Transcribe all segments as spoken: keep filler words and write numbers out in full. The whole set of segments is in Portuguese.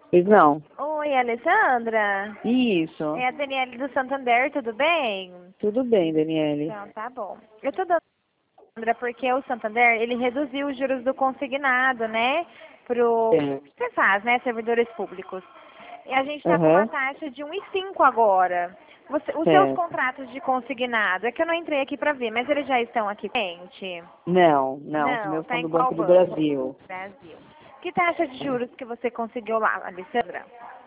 Pois não. Oi, Alessandra. Isso. É a Daniele do Santander, tudo bem? Tudo bem, Daniele. Então, tá bom. Eu tô dando, Alessandra, porque o Santander, ele reduziu os juros do consignado, né? Pro... É. Você faz, né? Servidores públicos. E a gente tá com uma Aham. taxa de um e cinco agora. Você, os seus Certo. contratos de consignado, é que eu não entrei aqui pra ver, mas eles já estão aqui, gente? Não, não. Os Não, meus tá são em do qual Banco do banco? Brasil. Brasil. Que taxa de É. juros que você conseguiu lá, Alessandra?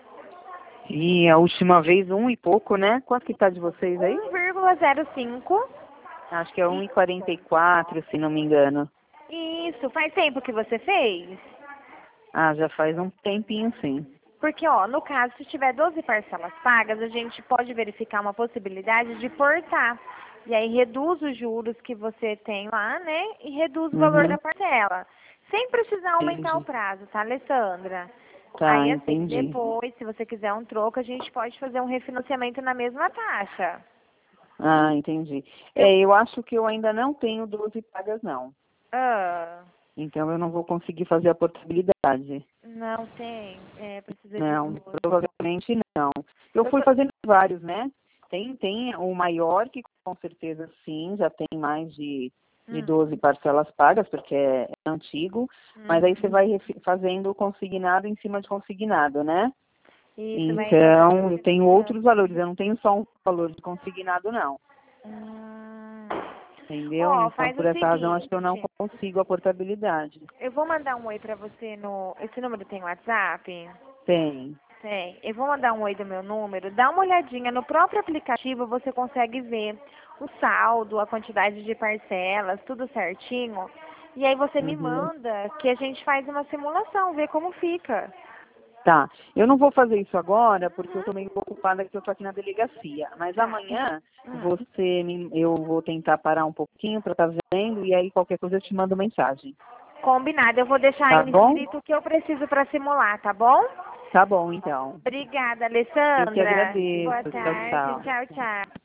E a última vez, um e pouco, né? Quanto que tá de vocês aí? um vírgula zero cinco. Acho que é um e quarenta e quatro, se não me engano. Isso, faz tempo que você fez? Ah, já faz um tempinho, sim. Porque, ó, no caso, se tiver doze parcelas pagas, a gente pode verificar uma possibilidade de portar. E aí reduz os juros que você tem lá, né? E reduz o valor da Uhum. parcela. Sem precisar aumentar o Entendi. prazo, tá, Alessandra? Tá, Aí, assim, entendi. depois, se você quiser um troco, a gente pode fazer um refinanciamento na mesma taxa. Ah, entendi. Eu... É, eu acho que eu ainda não tenho doze pagas, não. Ah, Então eu não vou conseguir fazer a portabilidade. não tem. É, precisa de Não, doze. provavelmente não. Eu Eu fui tô... fazendo vários, né? Tem, tem o maior, que com certeza sim, já tem mais de, de Hum, doze parcelas pagas, porque é, é antigo, mas aí você uhum. vai refi- fazendo consignado em cima de consignado, né? Isso vai Então, eu tenho refinanciando. outros valores, eu não tenho só um valor de consignado, não. Hum. Entendeu? Ó, Então, faz o por essa razão, acho que eu não seguinte. consigo a portabilidade. Eu vou mandar um oi pra você no... Esse número tem WhatsApp? Tem. Tem. Eu vou mandar um oi do meu número. Dá uma olhadinha. No próprio aplicativo você consegue ver o saldo, a quantidade de parcelas, tudo certinho. E aí você me Uhum. manda que a gente faz uma simulação, ver como fica. Tá. Eu não vou fazer isso agora, porque eu estou meio ocupada que eu estou aqui na delegacia. Mas Tá. amanhã Hum. você me, eu vou tentar parar um pouquinho para estar vendo e aí qualquer coisa eu te mando mensagem. Combinado. Eu vou deixar Tá aí bom? escrito o que eu preciso para simular, tá bom? Tá bom, então. Obrigada, Eu que Alessandra. agradeço. Boa Tchau, tarde. tchau. Tchau, tchau.